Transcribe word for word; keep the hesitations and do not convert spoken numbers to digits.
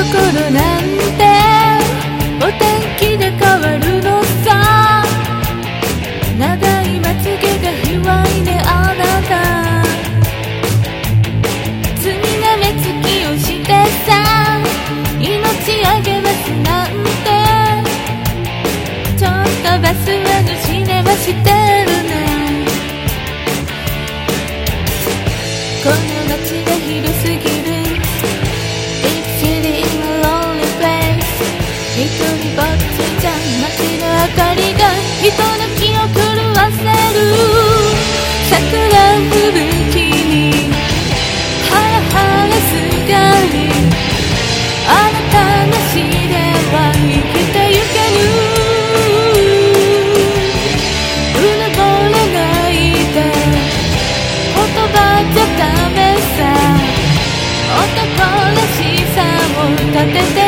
ころなんてお天気で変わるのさ。長いまつげが卑猥ねあなた。罪な目つきをしてさ、命あげますなんて。ちょっとバスは主ねはしてるね。この街が広すぎる Big city in a lonely place。 一人ぼっちじゃ街の明かりが人の気を狂わせる。桜吹雪にハラハラすがり、あなたなしでは生きてゆけぬ。うぬぼれないで言葉じゃダメさ。男らしさを立てて